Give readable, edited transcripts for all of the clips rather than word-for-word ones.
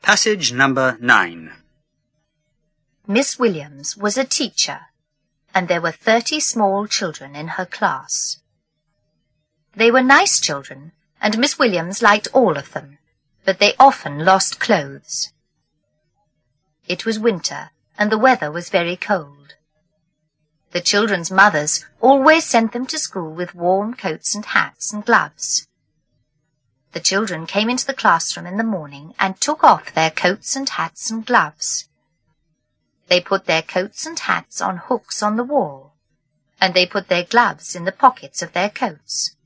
Passage number 9. Miss Williams was a teacher, and there were 30 small children in her class. They were nice children, and Miss Williams liked all of them, but they often lost clothes. It was winter, and the weather was very cold. The children's mothers always sent them to school with warm coats and hats and gloves. The children came into the classroom in the morning and took off their coats and hats and gloves. They put their coats and hats on hooks on the wall, and they put their gloves in the pockets of their coats.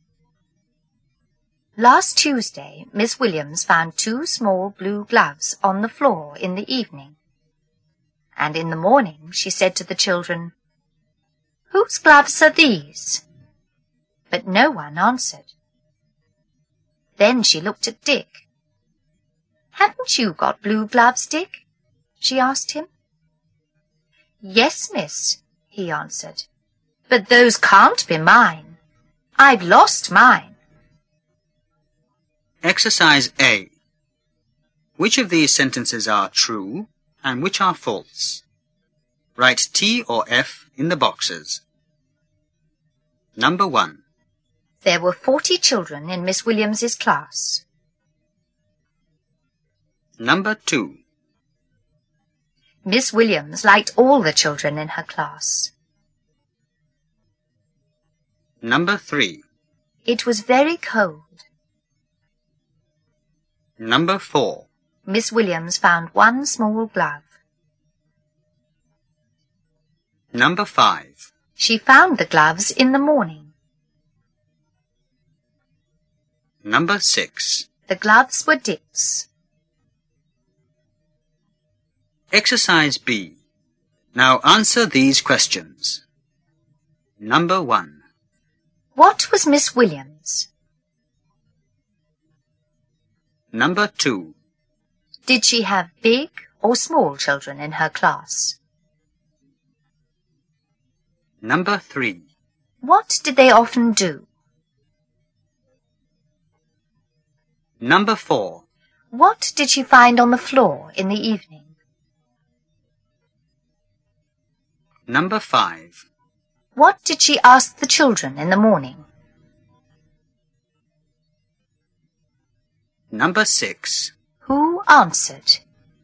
Last Tuesday, Miss Williams found 2 small blue gloves on the floor in the evening. And in the morning she said to the children, "Whose gloves are these?" But no one answered. Then she looked at Dick. "Haven't you got blue gloves, Dick?" she asked him. "Yes, miss," he answered, "but those can't be mine. I've lost mine." Exercise A. Which of these sentences are true and which are false? Write T or F in the boxes. Number 1. There were 40 children in Miss Williams's class. Number 2. Miss Williams liked all the children in her class. Number 3. It was very cold. Number 4. Miss Williams found 1 small glove. Number 5. She found the gloves in the morning. Number 6. The gloves were Dick's. Exercise B. Now answer these questions. Number 1. What was Miss Williams? Number 2. Did she have big or small children in her class? Number 3. What did they often do? Number 4. What did she find on the floor in the evening? Number 5. What did she ask the children in the morning? Number 6. Who answered?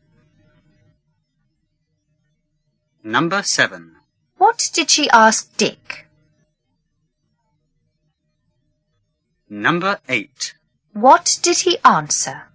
Number 7. What did she ask Dick? Number 8. What did he answer?